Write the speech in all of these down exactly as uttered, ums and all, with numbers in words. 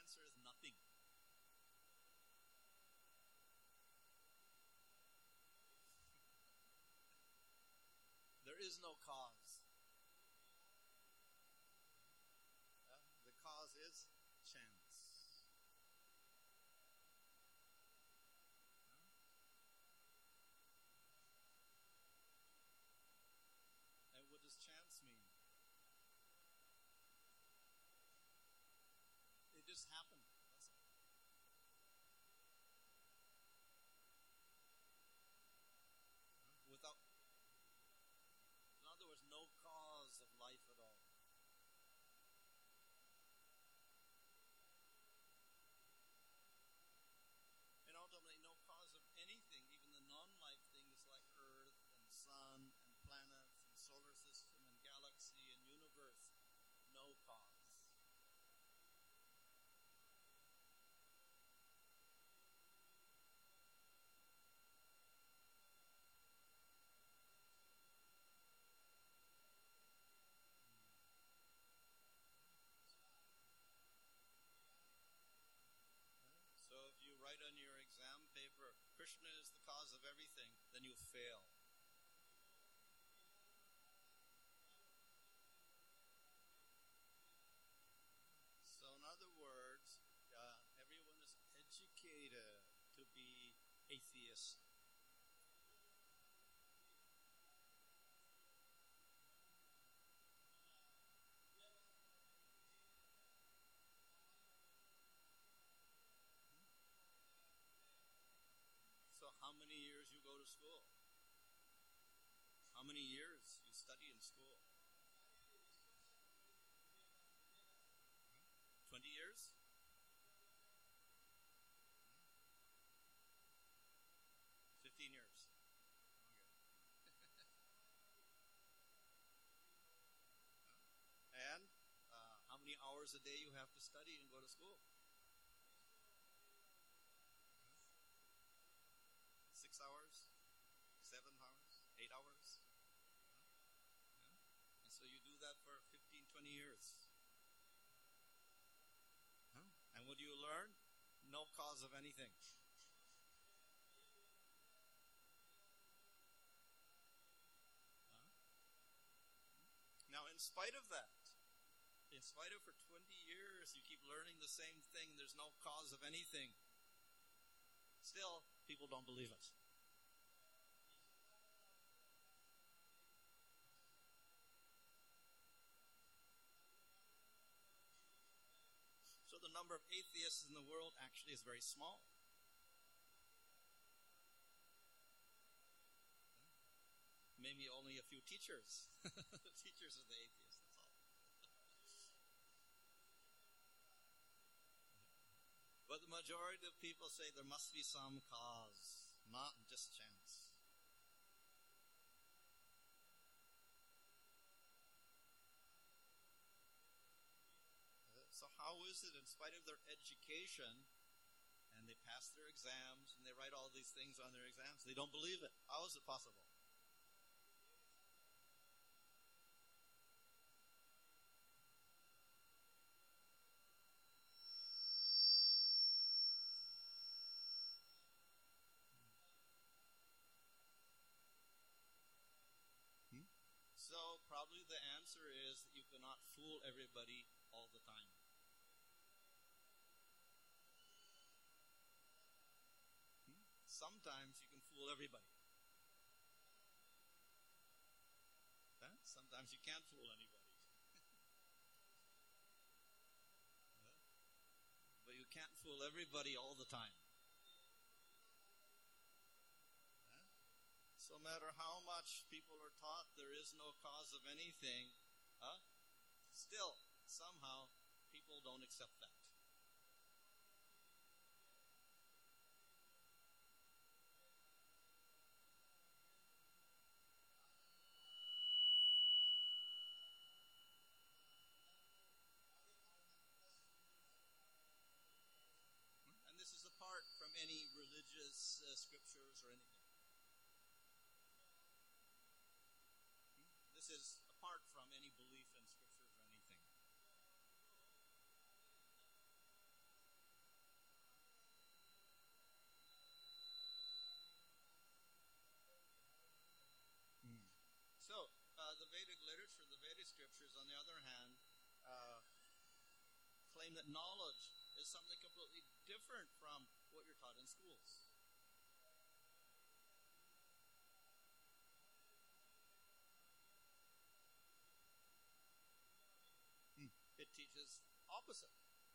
answer is nothing. There is no cause. Uh, the cause is chance. And what does chance mean? It just happened. That's all. Without, in other words, no cause of life at all. And ultimately, no cause of anything, even the non-life things like Earth and Sun and planets and solar system and galaxy and universe. No cause. So if you write on your exam paper, Krishna is the cause of everything, then you fail. So in other words, uh, everyone is educated to be atheist. So how many years you go to school? How many years you study in school? Twenty years? Fifteen years. Okay. And uh, how many hours a day you have to study and go to school? Six hours? Seven hours? Eight hours? Yeah. And so you do that for fifteen, twenty years. Huh? And what do you learn? No cause of anything. Huh? Now, in spite of that, in spite of for twenty years, you keep learning the same thing, there's no cause of anything. Still, people don't believe it. So the number of atheists in the world actually is very small. Maybe only a few teachers. The teachers are the atheists, that's all. But the majority of people say there must be some cause, not just chance. So how is it, in spite of their education, and they pass their exams, and they write all these things on their exams, they don't believe it? How is it possible? Hmm? So probably the answer is that you cannot fool everybody all the time. Hmm? Sometimes you can fool everybody. Huh? Sometimes you can't fool anybody. Huh? But you can't fool everybody all the time. Huh? So no matter how much people are taught there is no cause of anything, huh? Still, somehow, people don't accept that. And this is apart from any religious uh, scriptures or anything. This is apart from any belief in scriptures or anything. Holy Scriptures, on the other hand, uh, claim that knowledge is something completely different from what you're taught in schools. It teaches opposite.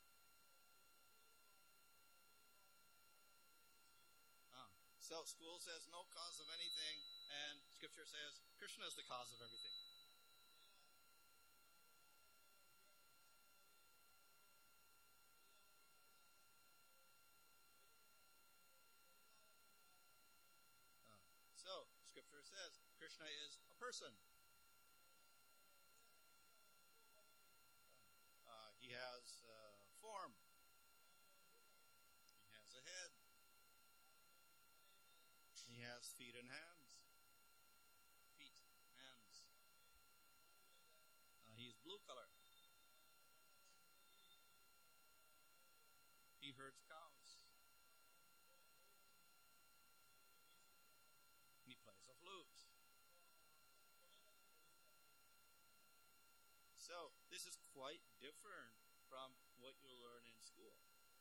Ah. So school says no cause of anything, and Scripture says Krishna is the cause of everything. Ah. So Scripture says Krishna is a person. Uh, he has uh, form. He has a head. He has feet and hands. Feet, hands. Uh, he's blue color. He herds cows. He plays a flute. So this is quite different from what you learn in school.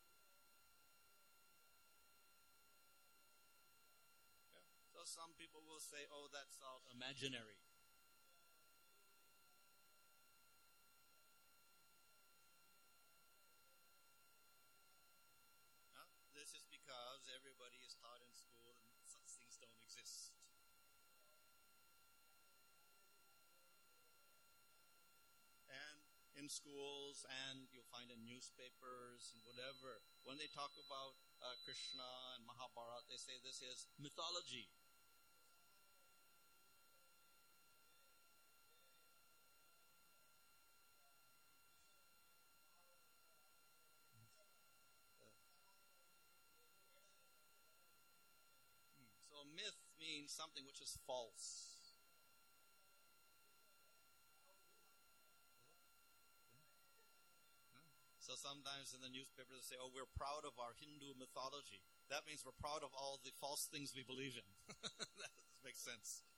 Yeah. So some people will say, oh, that's all imaginary. Uh, this is because everybody is taught in school and such things don't exist. In schools, and you'll find in newspapers and whatever, when they talk about uh, Krishna and Mahabharata, they say this is mythology. So myth means something which is false. So sometimes in the newspapers they say, oh, we're proud of our Hindu mythology. That means we're proud of all the false things we believe in. That makes sense.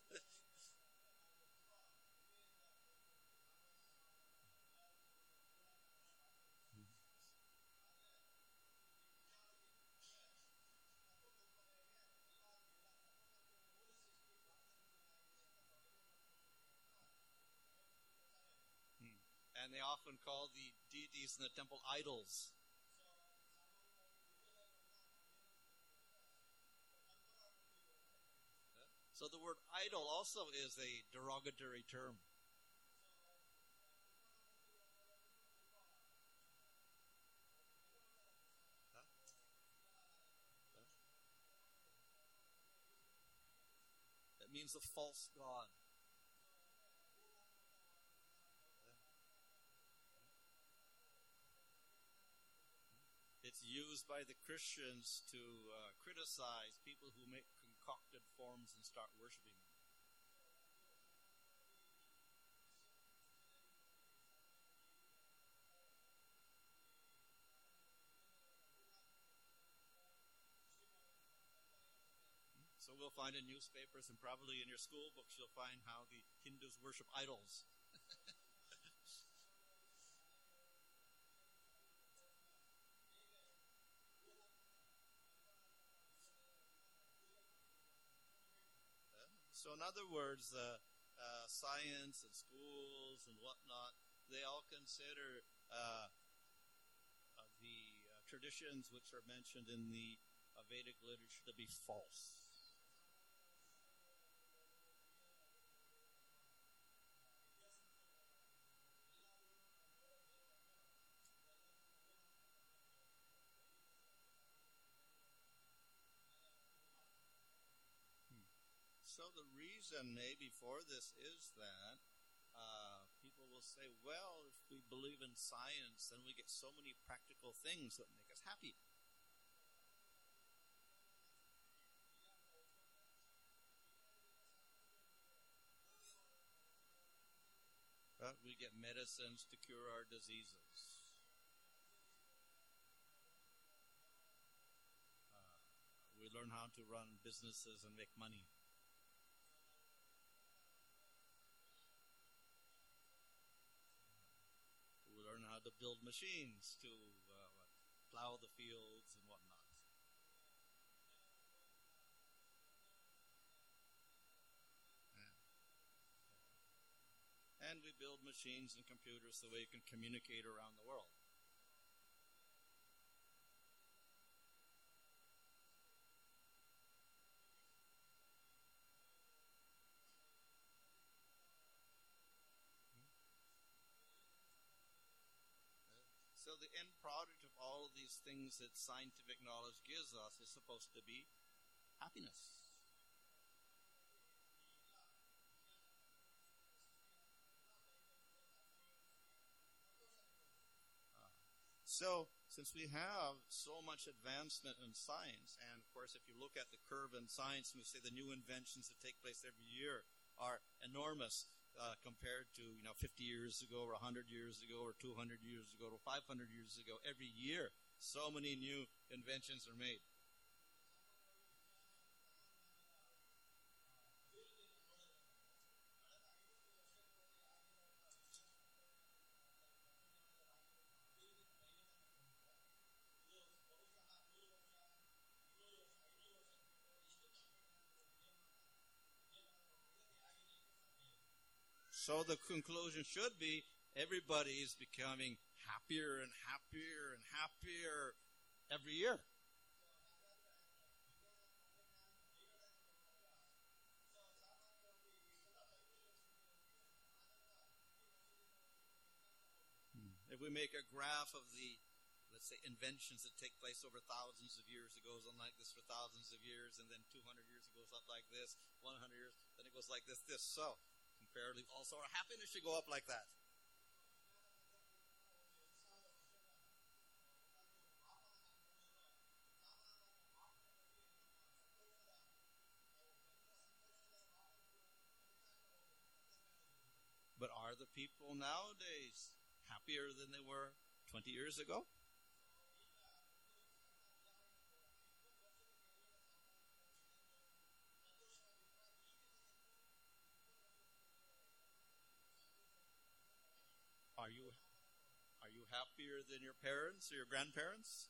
And they often call the deities in the temple idols. So the word idol also is a derogatory term. Huh? Huh? That means a false god. It's used by the Christians to uh, criticize people who make concocted forms and start worshiping them. So we'll find in newspapers and probably in your school books, you'll find how the Hindus worship idols. So in other words, uh, uh, science and schools and whatnot, they all consider uh, uh, the uh, traditions which are mentioned in the uh, Vedic literature to be false. So the reason maybe for this is that uh, people will say, well, if we believe in science, then we get so many practical things that make us happy. Right? We get medicines to cure our diseases. Uh, we learn how to run businesses and make money. to build machines to uh, what, plow the fields and whatnot. And we build machines and computers so we can communicate around the world. So the end product of all of these things that scientific knowledge gives us is supposed to be happiness. So, since we have so much advancement in science, and of course, if you look at the curve in science, and we say the new inventions that take place every year are enormous uh, compared to, you know, fifty years ago, or one hundred years ago, or two hundred years ago, or five hundred years ago. Every year, so many new inventions are made. So the conclusion should be everybody is becoming happier and happier and happier every year. If we make a graph of the, let's say, inventions that take place over thousands of years, it goes on like this for thousands of years, and then two hundred years it goes up like this, one hundred years, then it goes like this, this. So, comparatively, also our happiness should go up like that. But are the people nowadays happier than they were twenty years ago? Are you are you happier than your parents or your grandparents?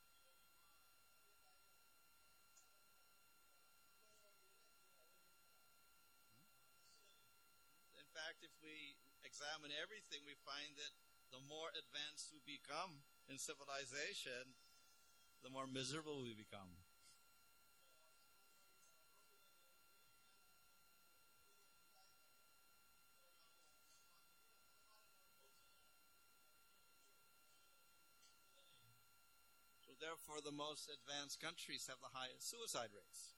In fact, if we examine everything, we find that the more advanced we become in civilization, the more miserable we become. So therefore, the most advanced countries have the highest suicide rates.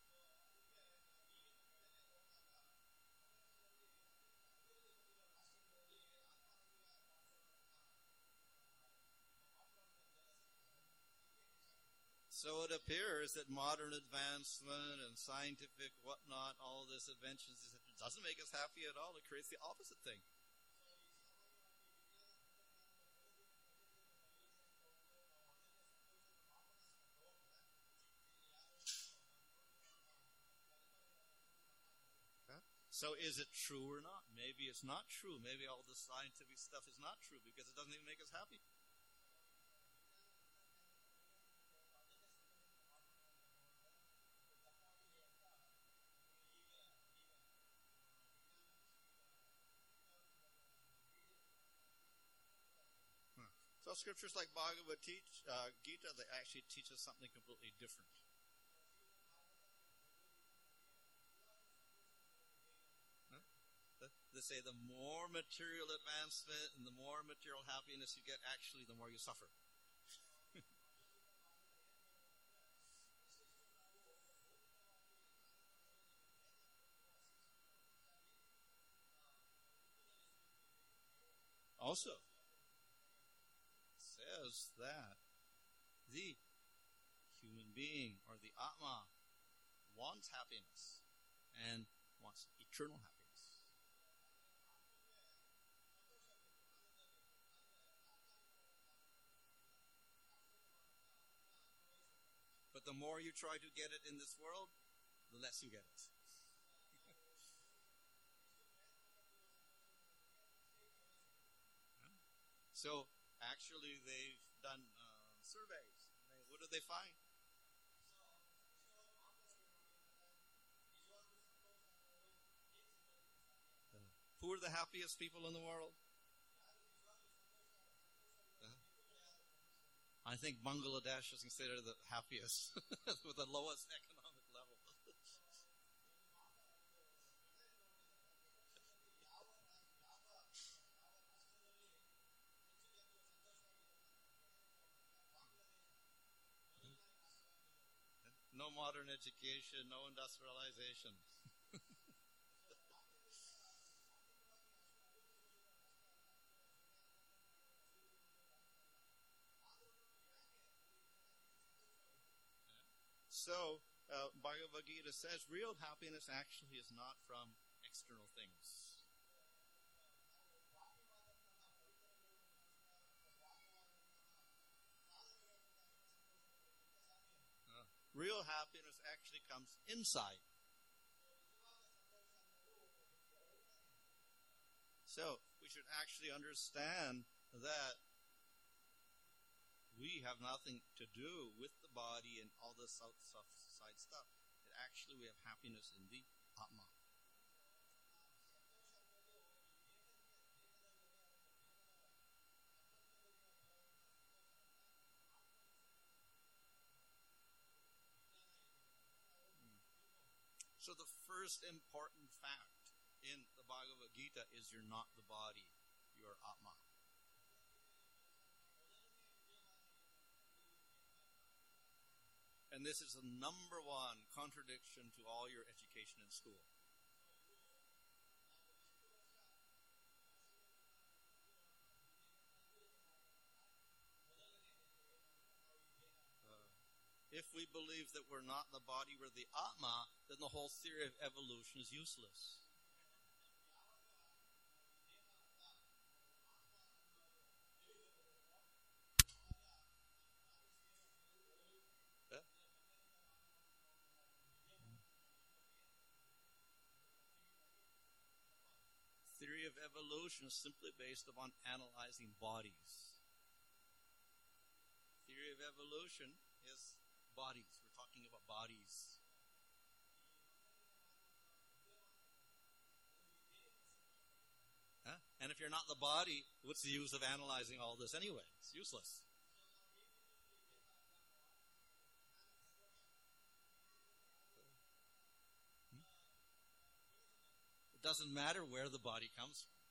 So it appears that modern advancement and scientific whatnot, all this inventions, it doesn't make us happy at all. It creates the opposite thing. So is it true or not? Maybe it's not true. Maybe all this scientific stuff is not true because it doesn't even make us happy. So scriptures like Bhagavad teach, uh, Gita, they actually teach us something completely different. Huh? They say the more material advancement and the more material happiness you get, actually the more you suffer. Also, says that the human being or the Atma wants happiness and wants eternal happiness. But the more you try to get it in this world, the less you get it. So actually, they've done uh, surveys. They, what do they find? Who are the happiest people in the world? Uh, I think Bangladesh is considered the happiest with the lowest economic level. No modern education, no industrialization. So, uh, Bhagavad Gita says real happiness actually is not from external things. Uh, real happiness actually comes inside. So, we should actually understand that we have nothing to do with the body and all this outside stuff. That actually we have happiness in the Atma. So the first important fact in the Bhagavad Gita is you're not the body, you're Atma. And this is the number one contradiction to all your education in school. Uh, if we believe that we're not the body, we're the Atma, then the whole theory of evolution is useless. Theory of evolution is simply based upon analyzing bodies. Theory of evolution is bodies. We're talking about bodies. Huh? And if you're not the body, what's the use of analyzing all this anyway? It's useless. It doesn't matter where the body comes from.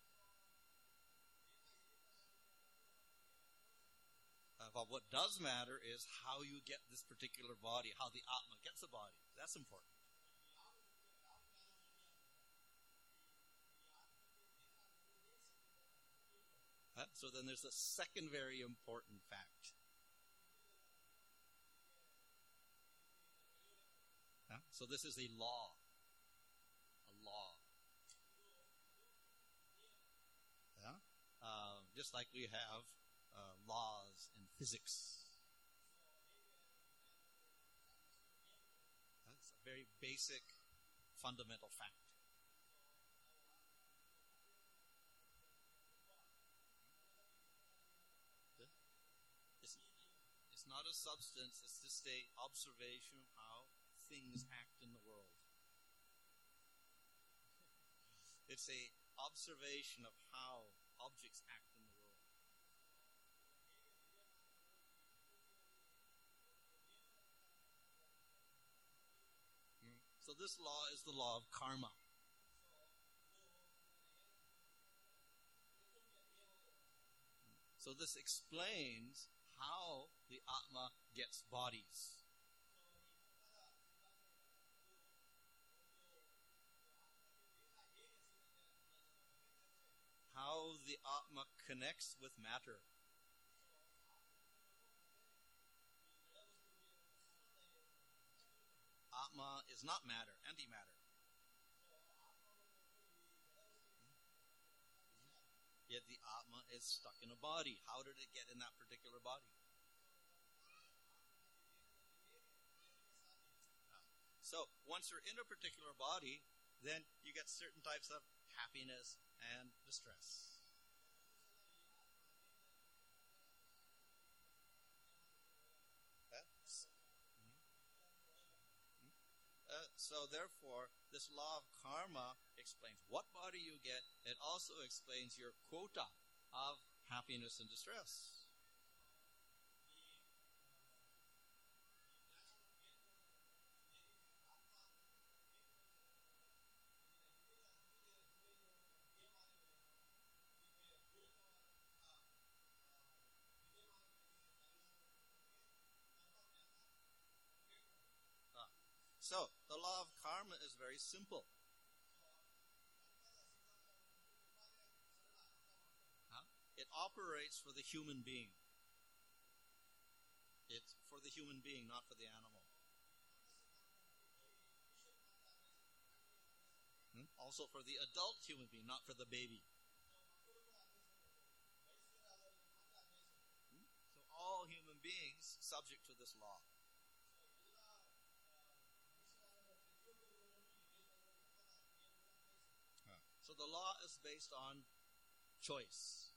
Uh, but what does matter is how you get this particular body, how the Atma gets a body. That's important. Uh, so then there's a second very important fact. Uh, so this is a law. A law. Yeah? Uh, just like we have uh, laws in physics. That's a very basic, fundamental fact. It's, it's not a substance, it's just a observation of how things act in the world. It's a observation of how objects act in the world. So this law is the law of karma. So this explains how the Atma gets bodies. How the Atma connects with matter. Atma is not matter, antimatter. Yet the Atma is stuck in a body. How did it get in that particular body? So once you're in a particular body, then you get certain types of happiness and distress. so therefore, this law of karma explains what body you get. It also explains your quota of happiness and distress. So, the law of karma is very simple. Huh? It operates for the human being. It's for the human being, not for the animal. Hmm? Also for the adult human being, not for the baby. Hmm? So all human beings subject to this law. So the law is based on choice.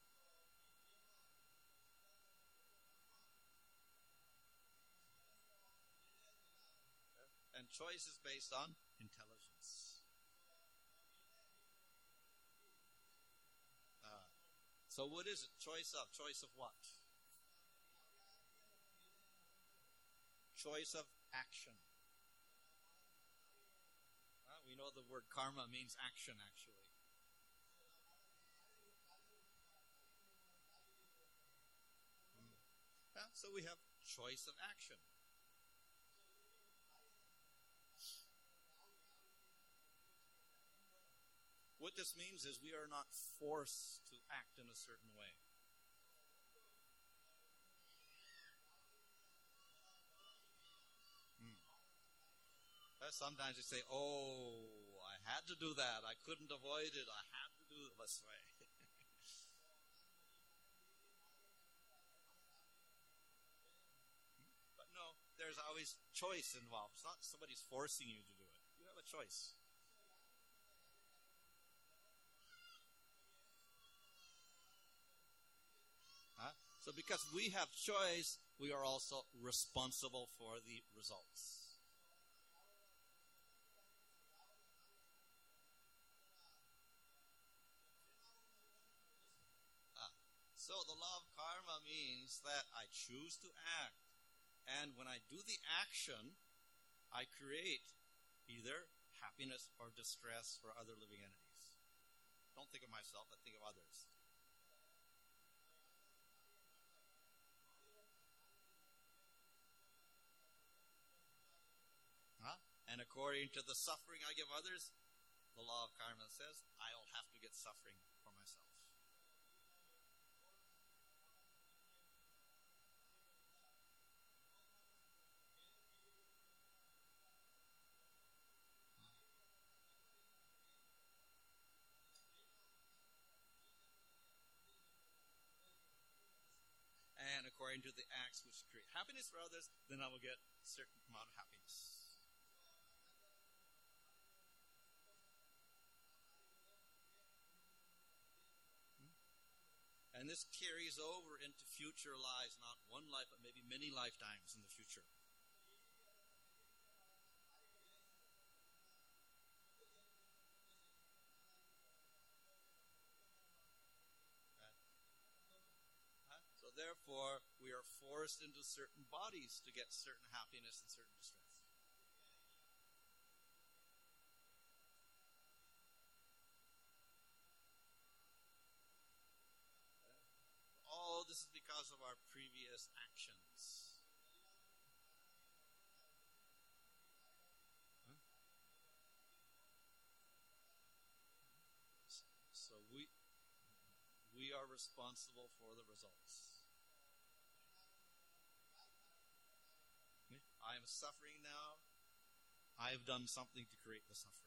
And choice is based on intelligence. Uh, so what is it? Choice of? Choice of what? Choice of action. Uh, we know the word karma means action, actually. Yeah, so we have choice of action. What this means is we are not forced to act in a certain way. Mm. Sometimes you say, oh, I had to do that. I couldn't avoid it. I had to do it this way. But no, there's always choice involved. It's not somebody's forcing you to do it. You have a choice. Huh? So because we have choice, we are also responsible for the results. So the law of karma means that I choose to act. And when I do the action, I create either happiness or distress for other living entities. Don't think of myself, I think of others. Huh? And according to the suffering I give others, the law of karma says I'll have to get suffering for myself. And according to the acts which create happiness for others, then I will get a certain amount of happiness. And this carries over into future lives, not one life, but maybe many lifetimes in the future. So therefore, we are forced into certain bodies to get certain happiness and certain distress. All this is because of our previous actions. Huh? So we we are responsible for the results. I am suffering now. I have done something to create the suffering.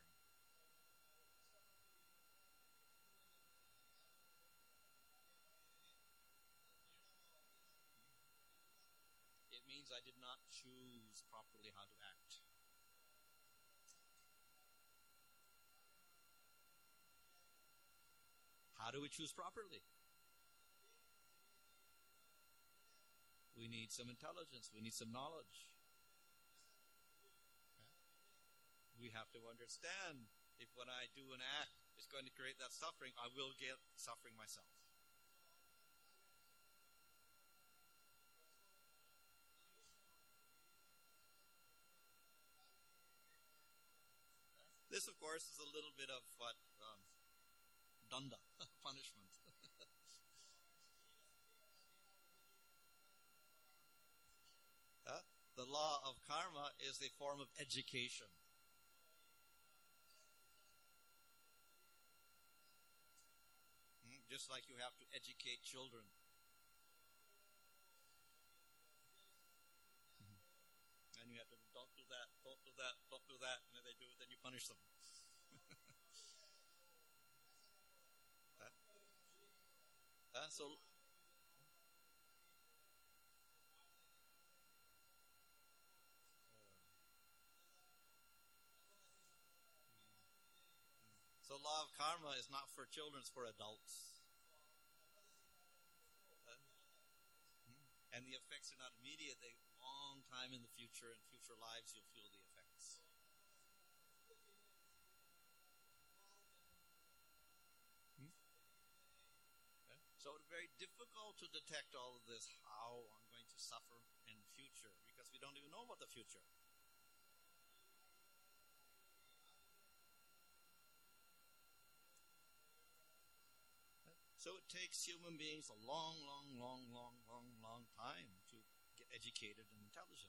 It means I did not choose properly how to act. How do we choose properly? We need some intelligence. We need some knowledge. we have to understand if when I do an act, it's going to create that suffering, I will get suffering myself. This, of course, is a little bit of what um, danda, punishment. uh, the law of karma is a form of education. Mm, just like you have to educate children. And you have to, don't do that, don't do that, don't do that, and if they do it, then you punish them. huh? Uh, so, so law of karma is not for children, it's for adults. Uh, and the effects are not immediate, they long time in the future, in future lives you'll feel the effects. Hmm? Okay. So it's very difficult to detect all of this, how I'm going to suffer in the future, because we don't even know about the future. So it takes human beings a long, long, long, long, long, long time to get educated and intelligent.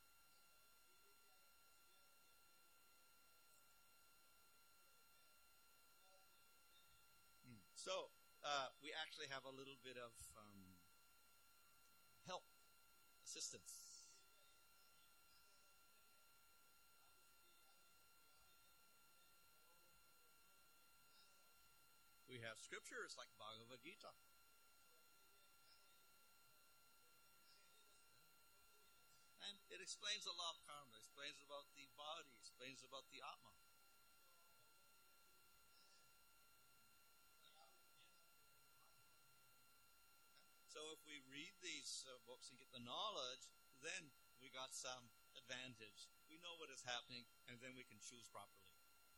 So uh, we actually have a little bit of um, help, assistance. We have scriptures like Bhagavad Gita. And it explains the law of karma, explains about the body, explains about the Atma. So if we read these uh, books and get the knowledge, then we got some advantage. We know what is happening, and then we can choose properly.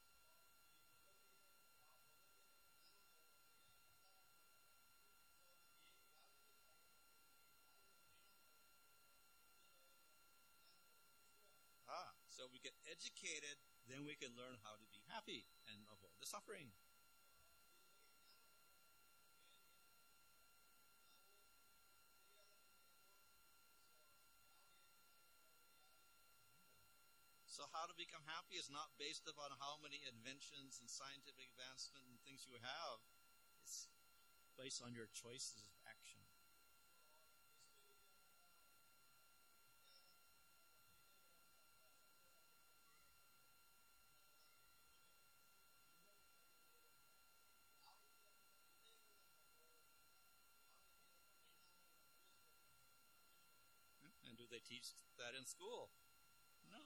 Ah, so we get educated, then we can learn how to be happy and avoid the suffering. So how to become happy is not based upon how many inventions and scientific advancement and things you have. It's based on your choices of action. And do they teach that in school? No.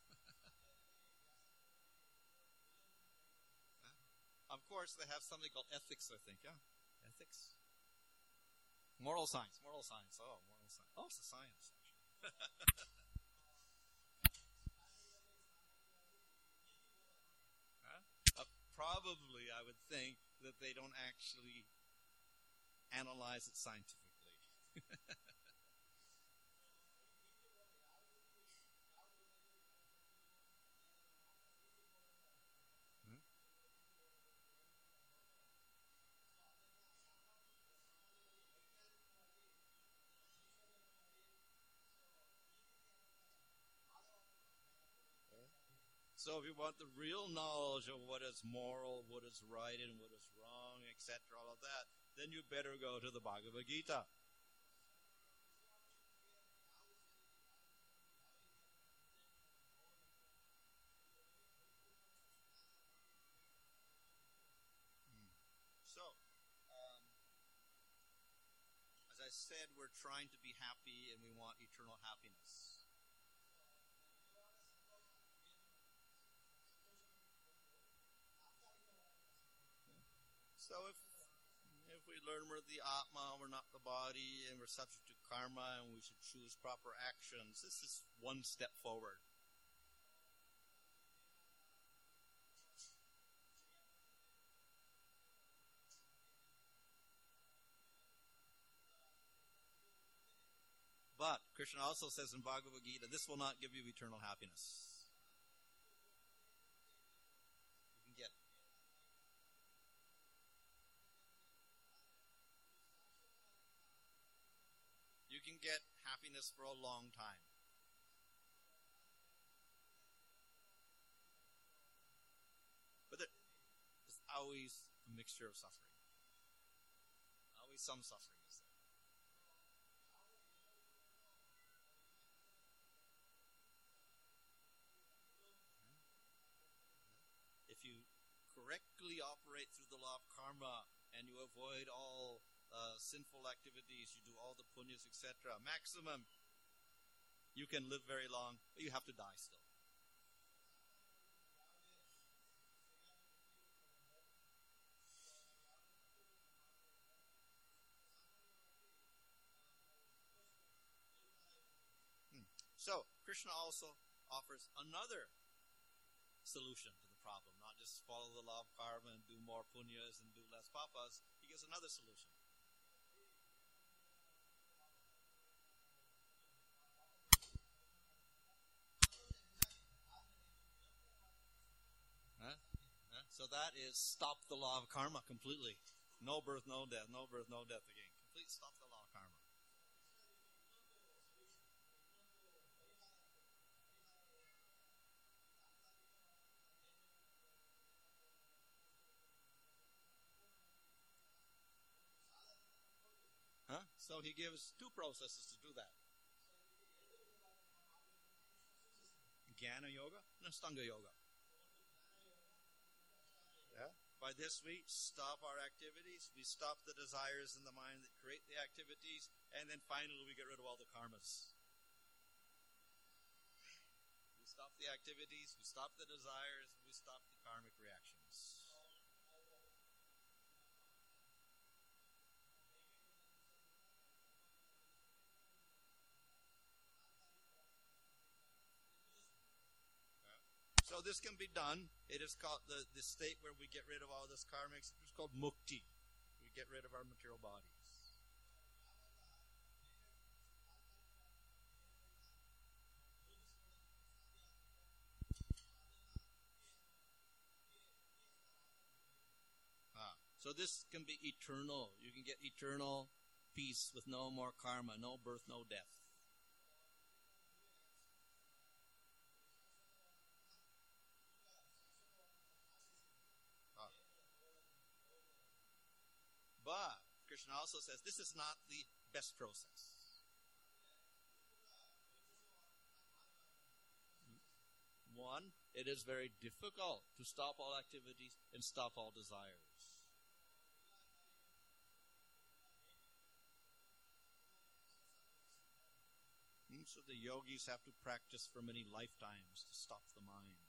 Of course, they have something called ethics, I think. Yeah, ethics. Moral science, moral science. Oh, moral science. Oh, it's a science, actually. huh? uh, probably, I would think that they don't actually analyze it scientifically. hmm? So if you want the real knowledge of what is moral, what is right, and what is wrong, et cetera, all of that, then you better go to the Bhagavad Gita. So, um, as I said, we're trying to be happy and we want eternal happiness. So if if we learn we're the Atma, we're not the body, and we're subject to karma, and we should choose proper actions, this is one step forward. But Krishna also says in Bhagavad Gita, this will not give you eternal happiness. You can get you can get happiness for a long time. But there's always a mixture of suffering. Always some suffering is there. If you correctly operate through the law of karma and you avoid all uh, sinful activities, you do all the punyas, et cetera, maximum, you can live very long, but you have to die still. So, Krishna also offers another solution to the problem. Not just follow the law of karma and do more punyas and do less papas. He gives another solution. Huh? Huh? So that is stop the law of karma completely. No birth, no death. No birth, no death again. Complete stop the law of karma. Huh? So he gives two processes to do that. Jnana Yoga and Ashtanga Yoga. Yeah. By this we stop our activities, we stop the desires in the mind that create the activities, and then finally we get rid of all the karmas. We stop the activities, we stop the desires, we stop the karmic reactions. So this can be done. It is called the, the state where we get rid of all this karmics. It's called mukti. We get rid of our material bodies. Ah, so this can be eternal. You can get eternal peace with no more karma, no birth, no death. But Krishna also says this is not the best process. One, it is very difficult to stop all activities and stop all desires. So the yogis have to practice for many lifetimes to stop the mind.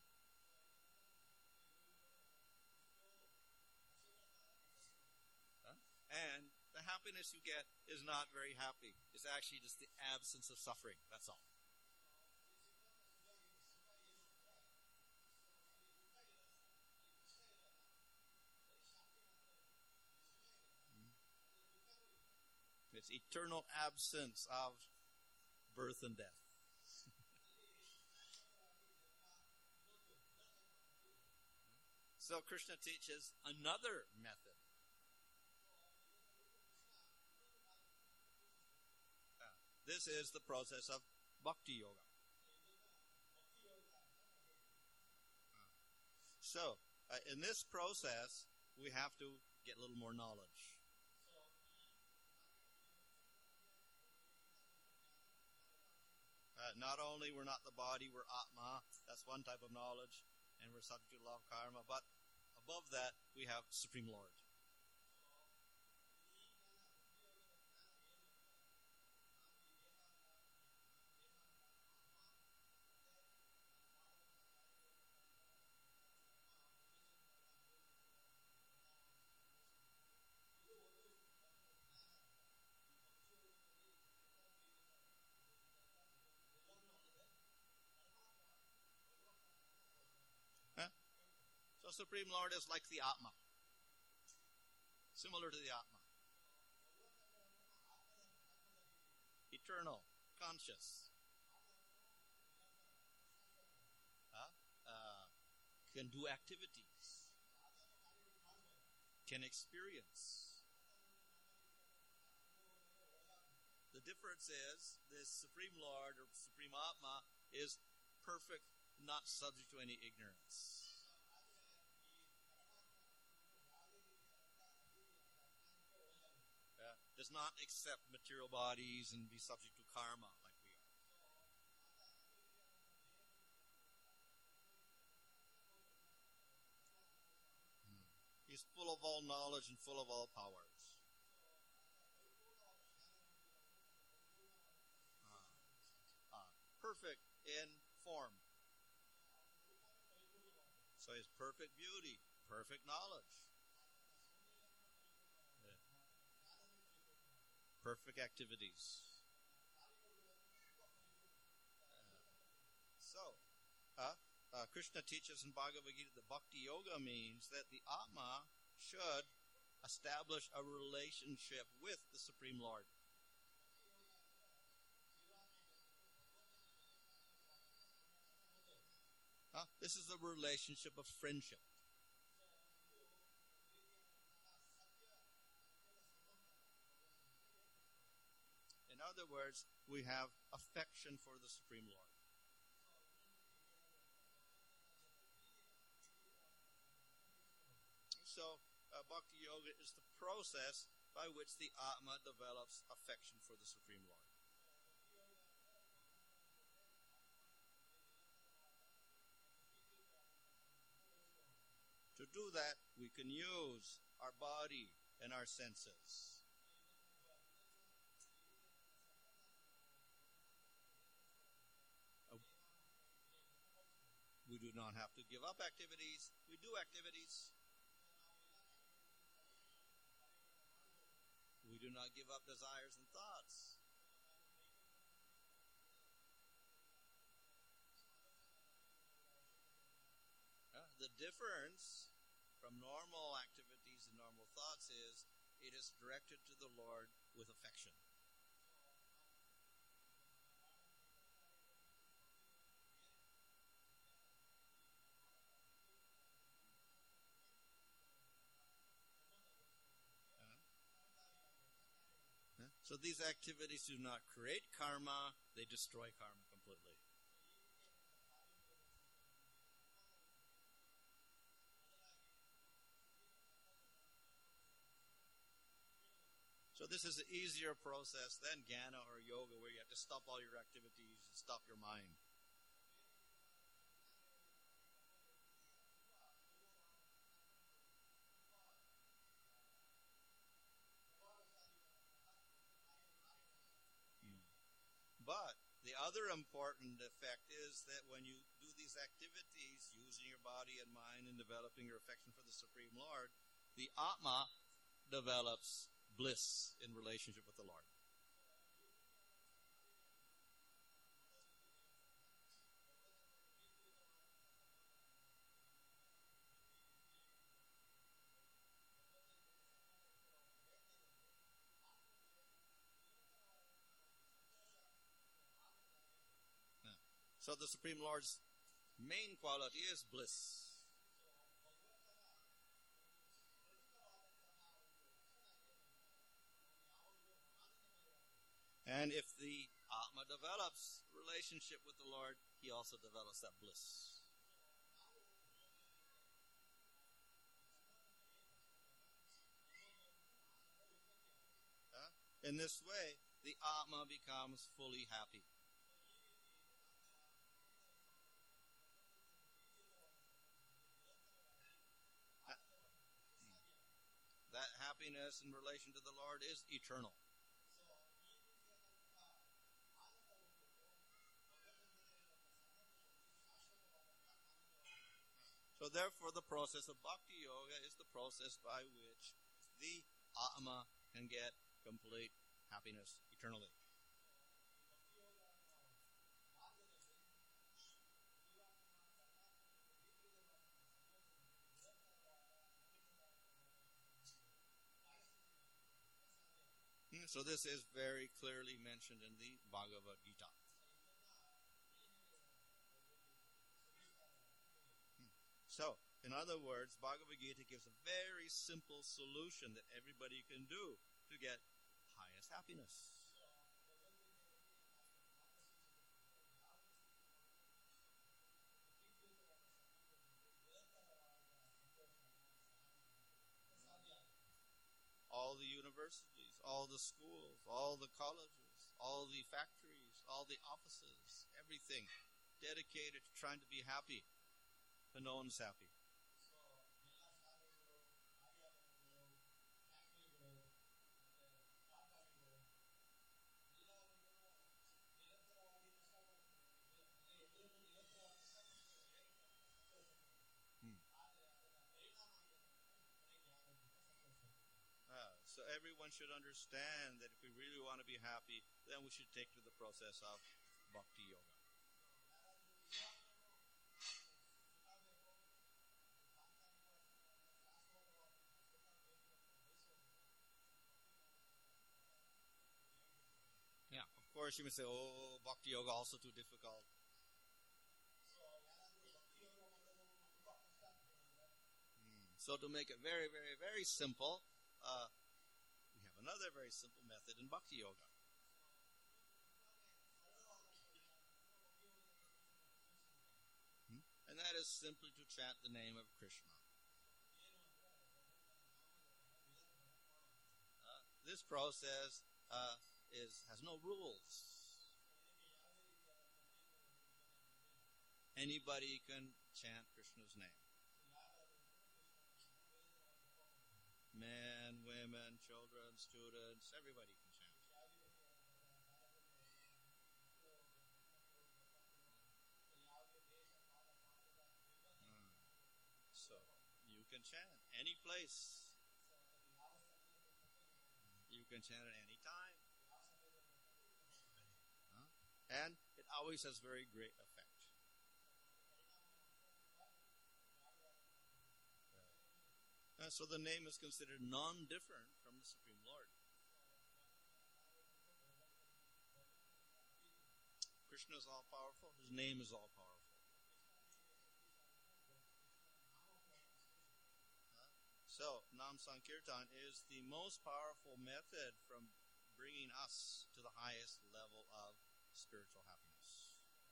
And the happiness you get is not very happy. It's actually just the absence of suffering. That's all. It's eternal absence of birth and death. So Krishna teaches another method. This is the process of bhakti yoga. So, uh, in this process, we have to get a little more knowledge. Uh, not only we're not the body, we're Atma. That's one type of knowledge, and we're subject to the law of karma. But above that, we have Supreme Lord. So Supreme Lord is like the Atma. Similar to the Atma. Eternal. conscious. Huh? Uh, can do activities. Can experience. The difference is this Supreme Lord or Supreme Atma is perfect, not subject to any ignorance. Uh, does not accept material bodies and be subject to karma like we are. Hmm. He's full of all knowledge and full of all powers. Uh, uh, perfect in form. So he's perfect beauty, perfect knowledge. Perfect activities. So, uh, uh, Krishna teaches in Bhagavad Gita that Bhakti Yoga means that the Atma should establish a relationship with the Supreme Lord. Uh, this is a relationship of friendship. In other words, we have affection for the Supreme Lord. So, uh, Bhakti Yoga is the process by which the Atma develops affection for the Supreme Lord. To do that, we can use our body and our senses. We do not have to give up activities. We do activities. We do not give up desires and thoughts. Uh, the difference from normal activities and normal thoughts is it is directed to the Lord with affection. So these activities do not create karma, they destroy karma completely. So this is an easier process than Jnana or yoga where you have to stop all your activities and stop your mind. But the other important effect is that when you do these activities, using your body and mind and developing your affection for the Supreme Lord, the Atma develops bliss in relationship with the Lord. So the Supreme Lord's main quality is bliss. And if the Atma develops relationship with the Lord, he also develops that bliss. Uh, in this way, the Atma becomes fully happy. That happiness in relation to the Lord is eternal. So therefore, the process of Bhakti Yoga is the process by which the Atma can get complete happiness eternally. So this is very clearly mentioned in the Bhagavad Gita. So, in other words, Bhagavad Gita gives a very simple solution that everybody can do to get highest happiness. All the universities, all the schools, all the colleges, all the factories, all the offices, everything dedicated to trying to be happy. But no one's happy. Hmm. Uh, so everyone should understand that if we really want to be happy, then we should take to the process of bhakti yoga. Yeah, of course you may say, oh, bhakti yoga also too difficult. Hmm. So to make it very, very, very simple, uh, we have another very simple method in bhakti yoga. Hmm? And that is simply to chant the name of Krishna. Uh, this process uh, is has no rules. Anybody can chant Krishna's name. Men, women, children, students, everybody can chant. Mm. So you can chant any place. You can chant at any time. Huh? And it always has very great effect. Uh, so the name is considered non-different from the Supreme Lord. Krishna is all-powerful. His name is all-powerful. Uh, so Nam Sankirtan is the most powerful method from bringing us to the highest level of spiritual happiness.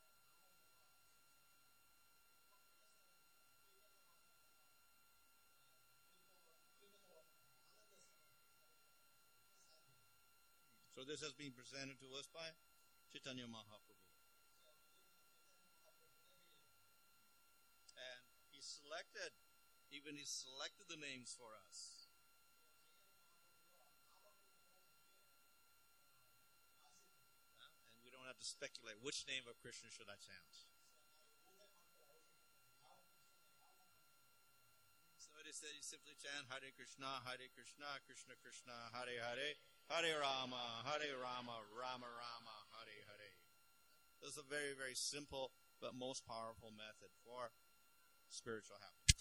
So this has been presented to us by Chaitanya Mahaprabhu. And he selected, even he selected the names for us. Uh, and we don't have to speculate which name of Krishna should I chant. So it is said you simply chant Hare Krishna, Hare Krishna, Krishna Krishna, Hare Hare, Hare Rama, Hare Rama, Rama Rama, Hare Hare. This is a very, very simple but most powerful method for spiritual happiness.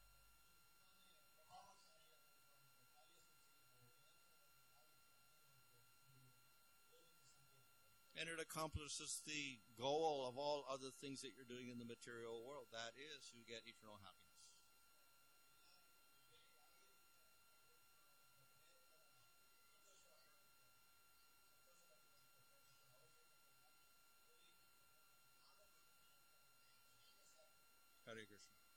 And it accomplishes the goal of all other things that you're doing in the material world. That is, you get eternal happiness. Hare Krishna.